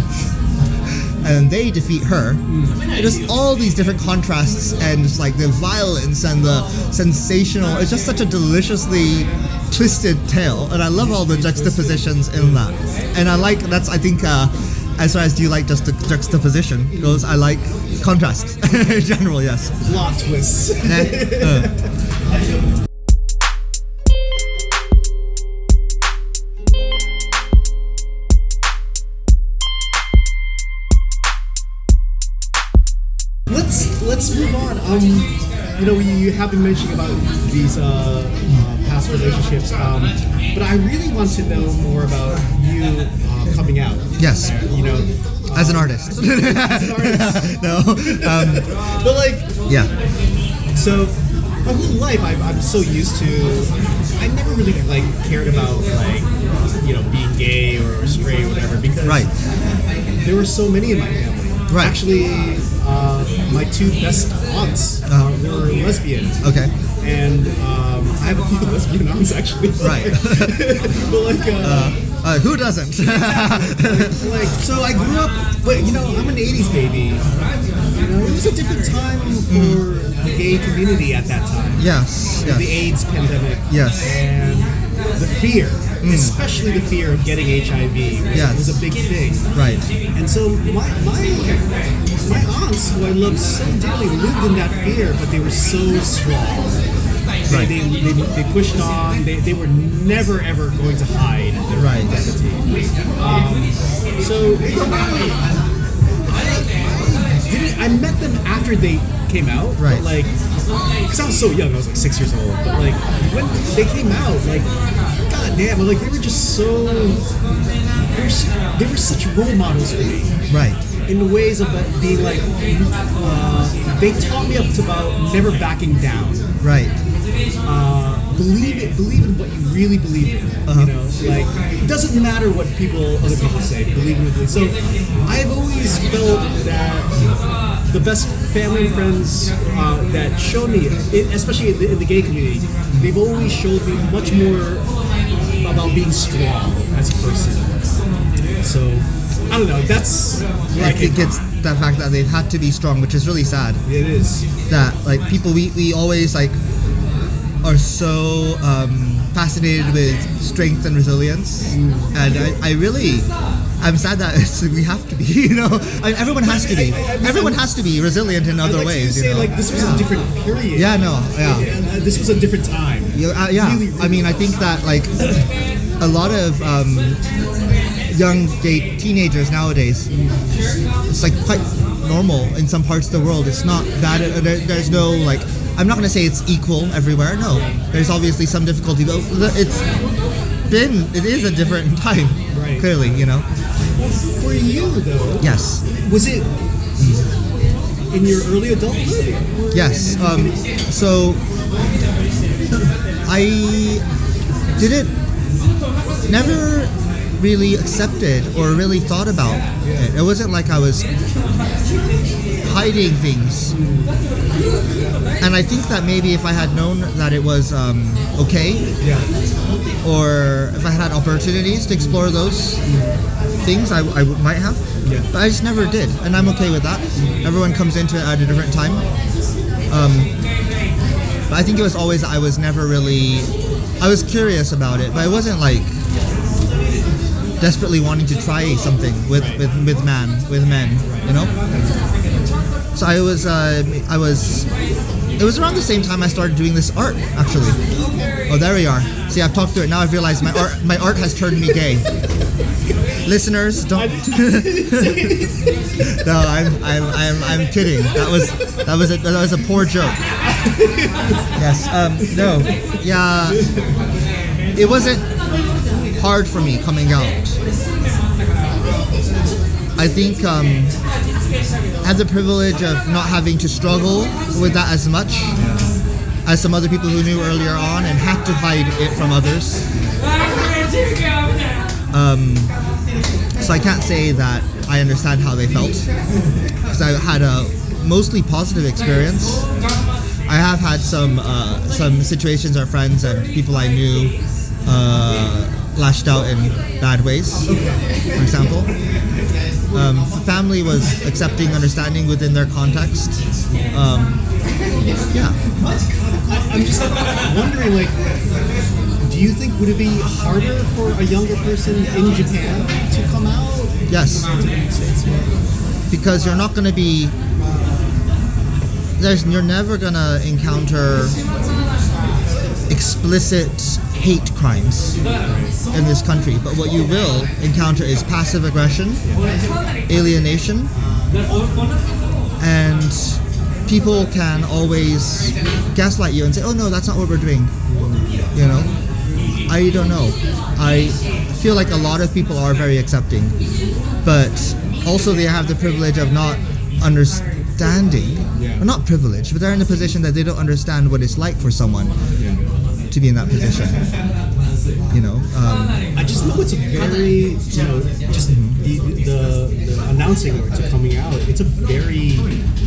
And they defeat her. Just all these different contrasts and just like the violence and the sensational. It's just such a deliciously twisted tale, and I love all the juxtapositions in that. And I like that's I think uh, as far as do you like just the juxtaposition goes, I like contrast in general. Yes. Plot twists. Eh, uh. Let's let's move on. Um, you know, you have been mentioning about these uh, uh, past relationships, um, but I really want to know more about you uh, coming out. Yes. You know, As an artist. as an artist. No. Um, But like, yeah. so my whole life, I'm, I'm so used to. I never really like cared about like you know being gay or straight or whatever because Right. there were so many in my family. Right. Actually, uh, my two best aunts uh, Uh-huh. were lesbians. Okay. And um, I have a few lesbian aunts actually. Right. But like, uh, Uh, who doesn't? like, so I grew up, but you know, I'm an eighties baby. You know, it was a different time for the gay community at that time. Yes. The Yes. AIDS pandemic. Yes. And the fear, especially the fear of getting H I V, was, Yes. was a big thing. Right. And so my my my aunts, who I loved so dearly, lived in that fear, but they were so strong. They, Right. they, they, they pushed on. They, they were never ever going to hide their Right. identity. Um, so I, I didn't. I met them after they came out. Right. But like, because I was so young, I was like six years old. But like when they came out, like, god damn, like they were just so. They were, s- they were such role models for me. Right. In the ways of that being like, uh, they taught me up to about never backing down. Right. Uh, believe it, believe in what you really believe in. Uh-huh. You know, like it doesn't matter what people, other people say. Believe in what you believe. So I've always felt that the best family and friends uh, that showed me, it, especially in the, in the gay community, they've always showed me much more about being strong as a person. So I don't know. That's where I I came think from. it's the fact that they've had to be strong, which is really sad. It is. That like people we, we always like are so um, fascinated with strength and resilience, and I, I really I'm sad that it's, we have to be. You know, I mean, everyone has to be. Everyone has to be resilient in I'd other like ways. to say You know? like this was a different period. Yeah. No. Yeah. Uh, This was a different time. Yeah, uh, yeah. Really, really I mean, I think that like a lot of um, young gay teenagers nowadays, it's like quite normal in some parts of the world. It's not that uh, there, there's no like I'm not going to say it's equal everywhere. No, there's obviously some difficulty, but it's been it is a different time. Right. Clearly, you know. Well, for you though, Yes. was it in your early adulthood? Yes. Um, so I didn't never really accepted or really thought about it. It wasn't like I was hiding things. And I think that maybe if I had known that it was um, okay, Yeah. or if I had opportunities to explore those things, I, I w- might have. Yeah. But I just never did, and I'm okay with that. Everyone comes into it at a different time. Um, but I think it was always I was never really. I was curious about it, but I wasn't like desperately wanting to try something with with, with man with men, you know. So I was uh, I was. It was around the same time I started doing this art, actually. Oh, there we are. See, I've talked through it. Now I've realized my art my art has turned me gay. Listeners, don't. No, I'm, I'm, I'm, I'm kidding. That was, that was a, that was a poor joke. Yes. Um. No. Yeah. It wasn't hard for me coming out. I think um, I had the privilege of not having to struggle with that as much as some other people who knew earlier on and had to hide it from others. Um. So I can't say that I understand how they felt, because I had a mostly positive experience. I have had some uh, some situations or friends and people I knew uh, lashed out in bad ways, for example. Um, the family was accepting, understanding within their context. Um, yeah. I'm just wondering, like, do you think would it be harder for a younger person in Japan to come out? Yes. Because you're not going to be. There's. You're never going to encounter explicit hate crimes in this country, but what you will encounter is passive aggression, alienation, and people can always gaslight you and say, "Oh no, that's not what we're doing." You know, I don't know. I feel like a lot of people are very accepting, but also they have the privilege of not understanding, or not privilege, but they're in a position that they don't understand what it's like for someone to be in that position. You know, um, I just know it's a very, you know, just the, the, the announcing or to coming out, it's a very,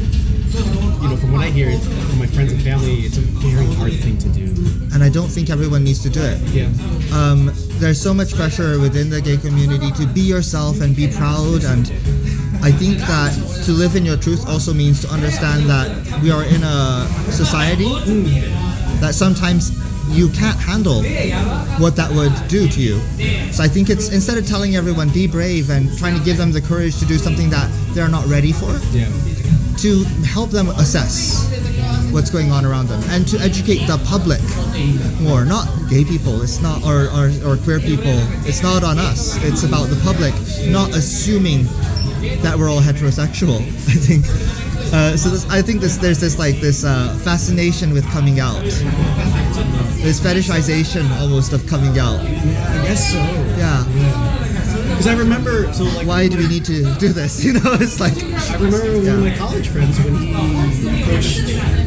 you know, from what I hear from my friends and family, it's a very hard thing to do. and I don't think everyone needs to do it. Yeah. Um, there's so much pressure within the gay community to be yourself and be proud, and I think that to live in your truth also means to understand that we are in a society that sometimes you can't handle what that would do to you. So I think it's, instead of telling everyone be brave and trying to give them the courage to do something that they're not ready for, Yeah. to help them assess what's going on around them and to educate the public more, not gay people, it's not, or, or, or queer people, it's not on us, it's about the public not assuming that we're all heterosexual. I think uh, so this, I think this, there's this like this uh, fascination with coming out, this fetishization almost of coming out. I guess so. Yeah. Because I remember, so like, Why do we need to do this? You know, it's like, I remember one of my college friends when he approached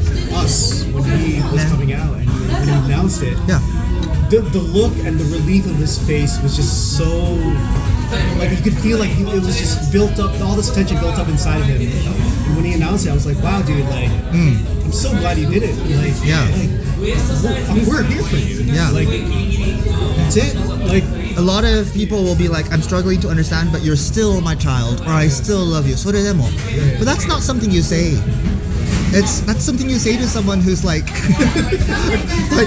us when he was Yeah. coming out and when he announced it. yeah, The, the look and the relief of his face was just so, like, you could feel like he, it was just built up, all this tension built up inside of him. And when he announced it, I was like, wow, dude, like, I'm so glad he did it. Like, Yeah. like, we're, we're here for you. Yeah. Like, that's it. Like, a lot of people will be like, I'm struggling to understand, but you're still my child, or I still love you. Soreremo. But that's not something you say. It's that's something you say to someone who's like, like,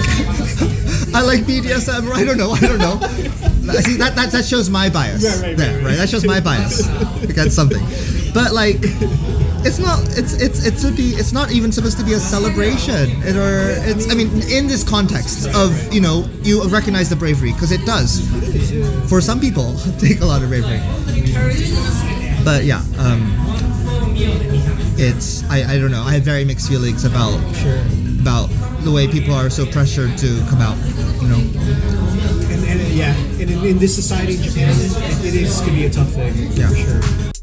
I like B D S M, or I don't know, I don't know. See, that that, that shows my bias. Right, right, there, right, right. That shows my bias against something. But like, it's not. It's it's it should be. It's not even supposed to be a celebration. It, or it's. I mean, in this context of, you know, you recognize the bravery, because it does. For some people, take a lot of bravery. But yeah, um, it's. I, I don't know. I have very mixed feelings about about the way people are so pressured to come out, you know. And, and yeah, and in, in this society in Japan, it, it is could be a tough thing. Yeah. For sure.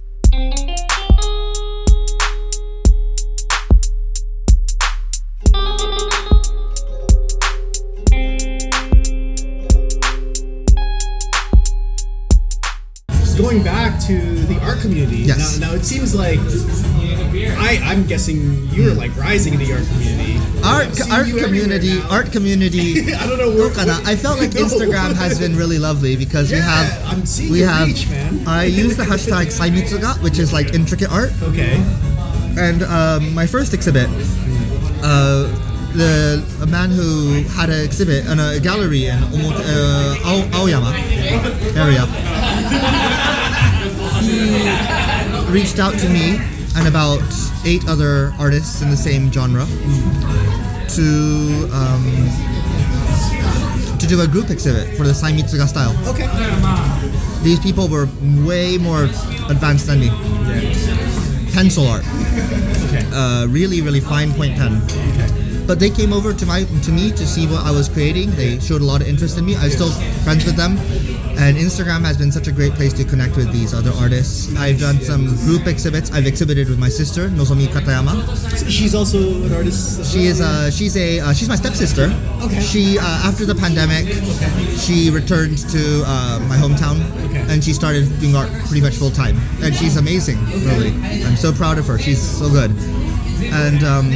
Going back to the art community, Yes. now, now it seems like I, I'm guessing you're like rising in the art community. Art, I've seen art you community, everywhere now. art community. I don't know where. Dokana. I felt like No. Instagram has been really lovely because we Yeah, have, I'm seeing we your have. reach, man. I use the hashtag Saimitsuga, which is like intricate art, Okay. and um, my first exhibit, uh, the a man who had an exhibit in a gallery in Omote, uh, Ao- Aoyama area. He reached out to me and about eight other artists in the same genre to um, to do a group exhibit for the Saimitsuga style. Okay. These people were way more advanced than me. Pencil art, Okay. uh, really, really fine point pen. But they came over to my to me to see what I was creating. They showed a lot of interest in me. I'm still friends with them. And Instagram has been such a great place to connect with these other artists. I've done some group exhibits. I've exhibited with my sister, Nozomi Katayama. So she's also an artist. as She is well? uh, she's a uh, she's my stepsister. Okay. She uh, after the pandemic, she returned to uh, my hometown, Okay. and she started doing art pretty much full time. And she's amazing, really. I'm so proud of her. She's so good. And um,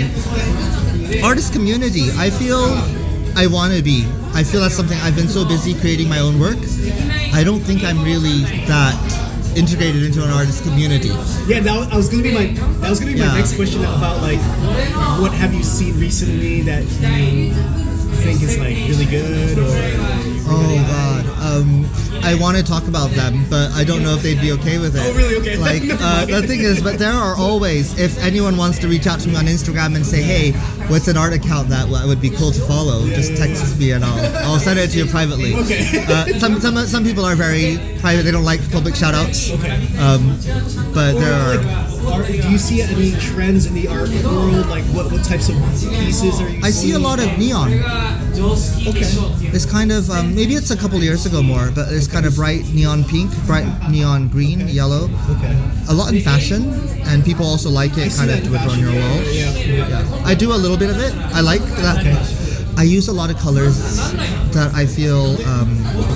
artist community, I feel I want to be. I feel that's something I've been so busy creating my own work. I don't think I'm really that integrated into an artist community. Yeah, that, I was gonna be my that was gonna be my Yeah. next question about like what have you seen recently that you think is like really good or Oh God, um, I want to talk about them, but I don't know if they'd be okay with it. Oh, really? Okay. Like Never uh, mind. the thing is, but there are always, if anyone wants to reach out to me on Instagram and say, hey, what's an art account that w- would be cool to follow? Just text me and I'll I'll send it to you privately. Okay. Uh, some some some people are very private. They don't like public shout outs. Okay. Um, but there Or, are. like, art, do you see any trends in the art world? Like what, what types of pieces are you I see a lot of neon. Okay. It's kind of um, maybe it's a couple years ago more, but it's kind of bright neon pink, bright neon green, yellow. Okay. A lot in fashion, and people also like it see kind that of in to put on fashion, your yeah, walls. yeah, yeah. Yeah. I do a little bit of it. I like that. Okay. I use a lot of colors that I feel um,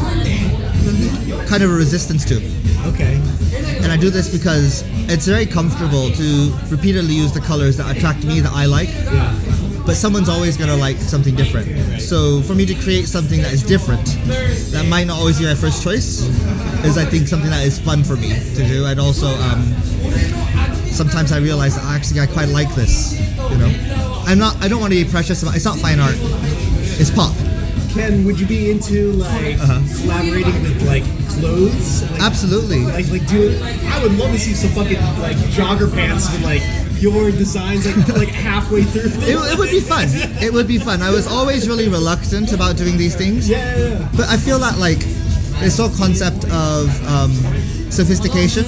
kind of a resistance to. Okay. And I do this because it's very comfortable to repeatedly use the colors that attract me, that I like. Yeah. But someone's always going to like something different. So for me to create something that is different, that might not always be my first choice, is I think something that is fun for me to do. And also, um, sometimes I realize that actually I quite like this. You know, I'm not. I don't want to be precious about. It's not fine art. It's pop. Ken, would you be into like collaborating with like clothes? Like, Absolutely. Like like do I would love to see some fucking like jogger pants with like your designs like like halfway through. It, it would be fun. It would be fun. I was always really reluctant about doing these things. Yeah, yeah, yeah. But I feel that like this whole concept of um, sophistication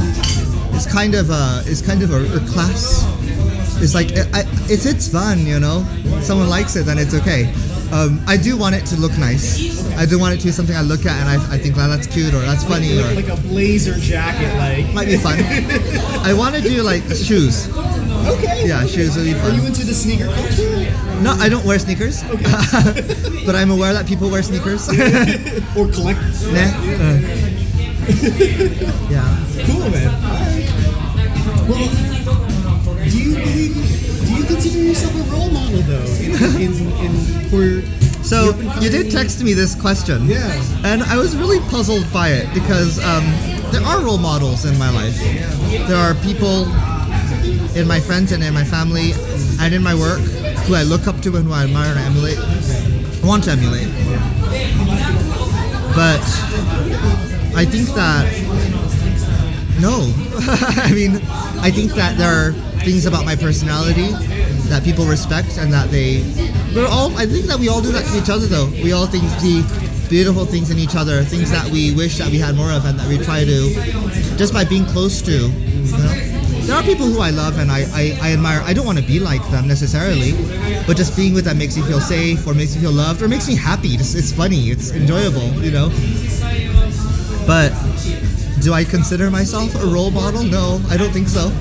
is kind of a is kind of a, a class. It's like it, I, it's it's fun, you know. Someone likes it, then it's okay. Um, I do want it to look nice. I do want it to be something I look at and I, I think, well, that's cute or that's funny or Like, like a blazer jacket, like. might be fun. I want to do like shoes. Okay. Yeah, shoes would be Are you fun. into the sneaker culture? No, I don't wear sneakers, but I'm aware that people wear sneakers. Or collect? Nah. Uh, yeah. Cool, man. Well, do you believe? Do you consider yourself a role model, though? In, in, in for So the up-and-coming- you did text me this question, Yeah. and I was really puzzled by it because um, there are role models in my life. There are people in my friends and in my family and in my work who I look up to and who I admire and I emulate, want to emulate. But I think that no, I mean, I think that there are things about my personality that people respect and that they we're all I think that we all do that to each other though. We all think see beautiful things in each other, things that we wish that we had more of and that we try to just by being close to, you know? there are people who I love and I, I, I admire. I don't want to be like them necessarily, but just being with them makes me feel safe, or makes me feel loved, or makes me happy. It's, it's funny. It's enjoyable, you know. But do I consider myself a role model? No, I don't think so.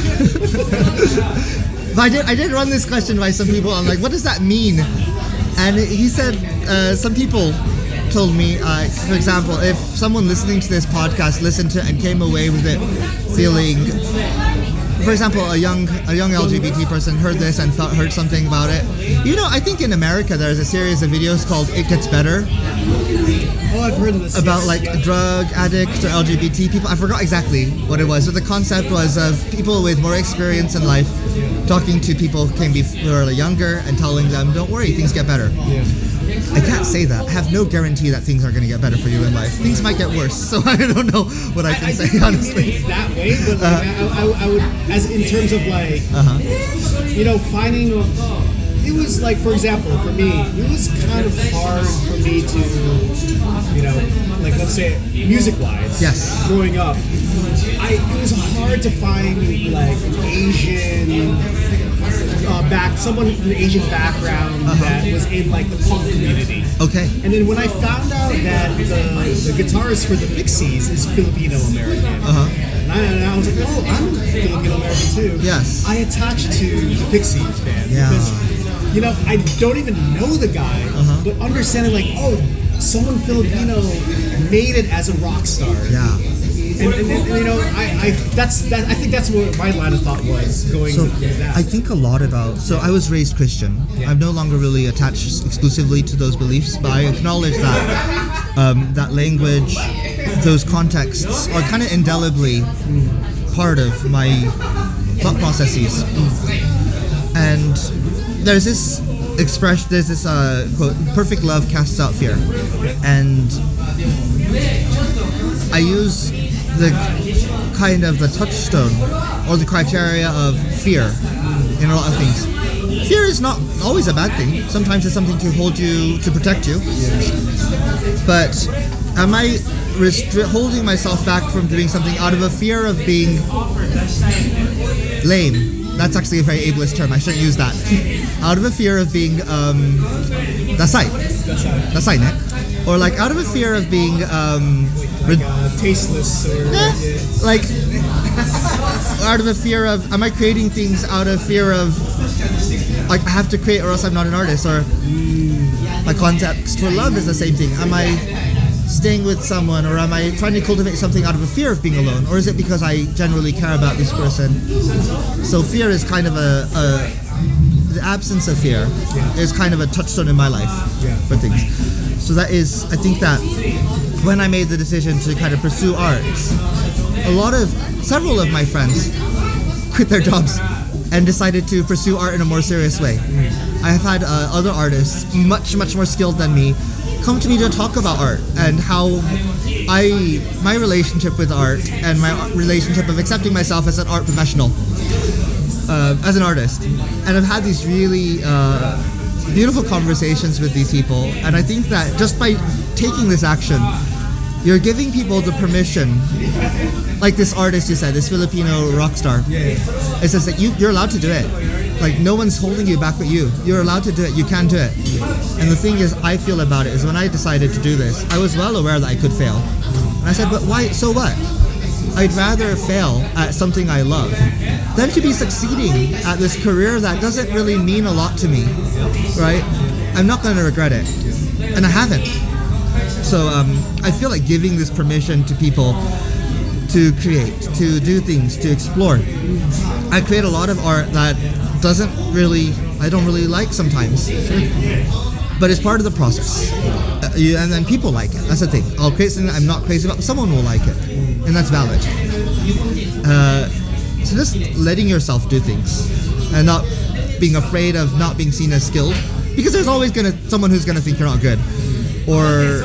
But I did, I did run this question by some people. I'm like, what does that mean? And he said, uh, some people told me, uh, for example, if someone listening to this podcast listened to it and came away with it feeling, for example, a young a young L G B T person heard this and felt, heard something about it. You know, I think in America there's a series of videos called It Gets Better. Oh, I've heard of this. About yes, like yeah. drug addicts or L G B T people. I forgot exactly what it was, but the concept was of people with more experience in life talking to people who came bef- who are younger and telling them, don't worry, things get better. Yeah. I can't say that. I have no guarantee that things are going to get better for you in life. Things might get worse, so I don't know what I can I, I say, honestly. It's that way, but like, uh, I, I, I would, as in terms of like, Uh-huh. you know, finding. It was like, for example, for me, it was kind of hard for me to, you know, like let's say music-wise. Yes. Growing up, I it was hard to find like an Asian uh, back, someone from an Asian background Uh-huh. that was in like the punk community. Okay. And then when I found out that the, the guitarist for the Pixies is Filipino American, Uh-huh. and, I, and I was like, oh, I'm Filipino American too. Yes. I attached to the Pixies band Yeah. because, you know, I don't even know the guy, Uh-huh. but understanding like, oh, someone Filipino made it as a rock star. Yeah. And, and, and you know, I, I that's that I think that's what my line of thought was going So with that. I think a lot about. So I was raised Christian. Yeah. I'm no longer really attached exclusively to those beliefs, but I acknowledge that um, that language, those contexts are kind of indelibly part of my thought processes. And there's this expression, there's this uh, quote: "Perfect love casts out fear," and I use the kind of the touchstone or the criteria of fear in a lot of things. Fear is not always a bad thing. Sometimes it's something to hold you, to protect you. But am I restri- holding myself back from doing something out of a fear of being lame? That's actually a very ableist term. I shouldn't use that. Out of a fear of being um, dasai. Dasai, ne? Or like out of a fear of being um, like, uh, tasteless or Eh, like out of a fear of, am I creating things out of fear of like I have to create or else I'm not an artist? Or my context for love is the same thing. Am I staying with someone, or am I trying to cultivate something out of a fear of being alone, or is it because I genuinely care about this person? So fear is kind of a, a the absence of fear is kind of a touchstone in my life for things. So that is, I think that when I made the decision to kind of pursue art, a lot of, several of my friends quit their jobs and decided to pursue art in a more serious way. I have had uh, other artists, much, much more skilled than me, come to me to talk about art and how I, my relationship with art and my relationship of accepting myself as an art professional, uh, as an artist. And I've had these really uh, beautiful conversations with these people, and I think that just by taking this action, you're giving people the permission, like this artist you said, this Filipino rock star. It says that you, you're allowed to do it. Like no one's holding you back but you. You're allowed to do it. You can do it. And the thing is, I feel about it is when I decided to do this, I was well aware that I could fail. And I said, but why? So what? I'd rather fail at something I love than to be succeeding at this career that doesn't really mean a lot to me, right? I'm not going to regret it. And I haven't. So um, I feel like giving this permission to people to create, to do things, to explore. I create a lot of art that doesn't really, I don't really like sometimes. But it's part of the process. Uh, you, and then people like it. That's the thing. I'll create something I'm not crazy about, but someone will like it. And that's valid. Uh, so just letting yourself do things and not being afraid of not being seen as skilled, because there's always gonna someone who's gonna think you're not good, or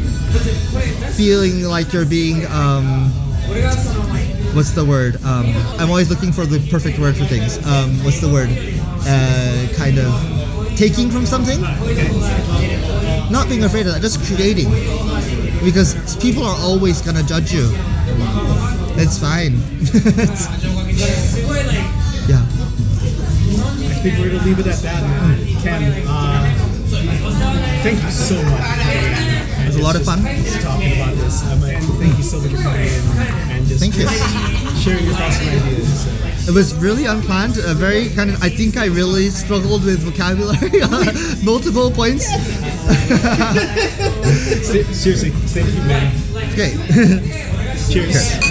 feeling like you're being um, what's the word? Um, I'm always looking for the perfect word for things. Um, what's the word? Uh, kind of taking from something. Not being afraid of that, just creating, because people are always gonna judge you. It's fine. It's Yeah. I think we're gonna leave it at that, man. Ken, uh, thank you so much. It was a lot of fun. Just talking about this, um, and thank you so much for coming in and just Thank you. sharing your thoughts and ideas. So. It was really unplanned. A very kind of. I think I really struggled with vocabulary. Multiple points. Seriously, thank you, man. Okay. Cheers.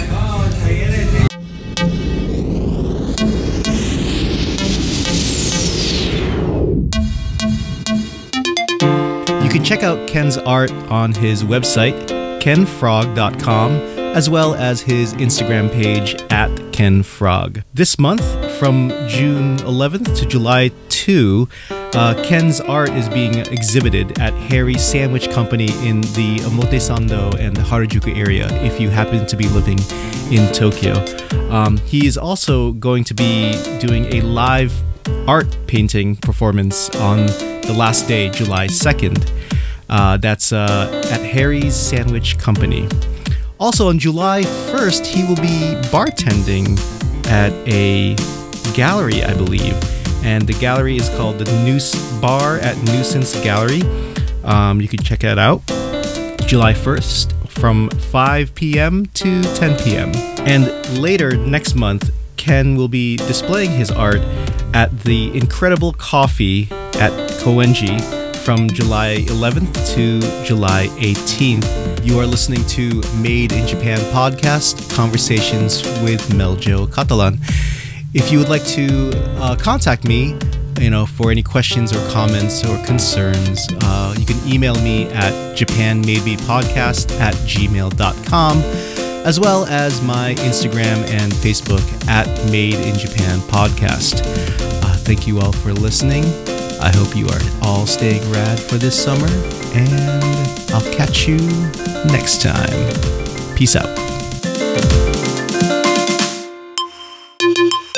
You can check out Ken's art on his website, ken frog dot com, as well as his Instagram page at kenfrog. This month, from June eleventh to July second, uh, Ken's art is being exhibited at Harry's Sandwich Company in the Omotesando and the Harajuku area if you happen to be living in Tokyo. Um, he is also going to be doing a live art painting performance on the last day, July second. Uh, that's uh, at Harry's Sandwich Company. Also on July first, he will be bartending at a gallery, I believe. And the gallery is called the Noose Bar at Nuisance Gallery. Um, you can check that out. July first from five p.m. to ten p.m. And later next month, Ken will be displaying his art at the Incredible Coffee at Koenji from July eleventh to July eighteenth. You are listening to Made in Japan podcast, Conversations with Meljo Catalan. If you would like to uh, contact me, you know, for any questions or comments or concerns, uh, you can email me at japanmademepodcast at gmail dot com, as well as my Instagram and Facebook at Made in Japan Podcast. Uh, thank you all for listening. I hope you are all staying rad for this summer, and I'll catch you next time. Peace out.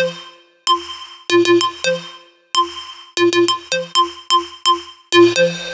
Thank you.